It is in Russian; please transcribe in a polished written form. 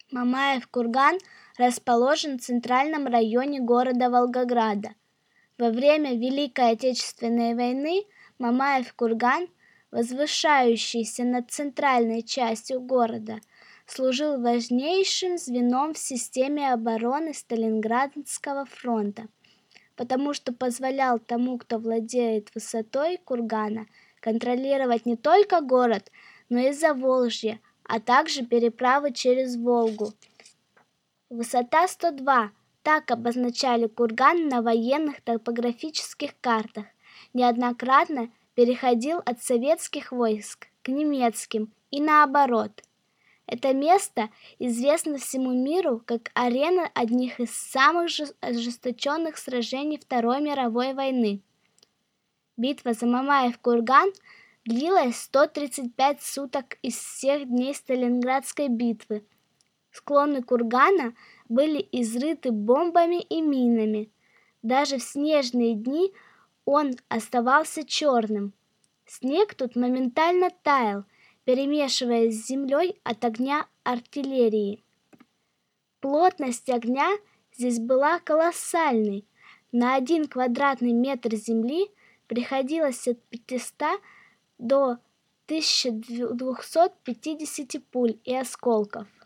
Мамаев курган расположен в центральном районе города Волгограда. Во время Великой Отечественной войны Мамаев курган, возвышающийся над центральной частью города, служил важнейшим звеном в системе обороны Сталинградского фронта, потому что позволял тому, кто владеет высотой кургана, контролировать не только город, но и Заволжье, а также переправы через Волгу. Высота 102. Так обозначали курган на военных топографических картах. Неоднократно переходил от советских войск к немецким и наоборот. Это место известно всему миру как арена одних из самых ожесточенных сражений Второй мировой войны. Битва за Мамаев курган длилась 135 суток из всех дней Сталинградской битвы. Склоны кургана были изрыты бомбами и минами. Даже в снежные дни он оставался черным. Снег тут моментально таял, перемешиваясь с землей от огня артиллерии. Плотность огня здесь была колоссальной. На 1 квадратный метр земли приходилось от 500 до 1250 пуль и осколков.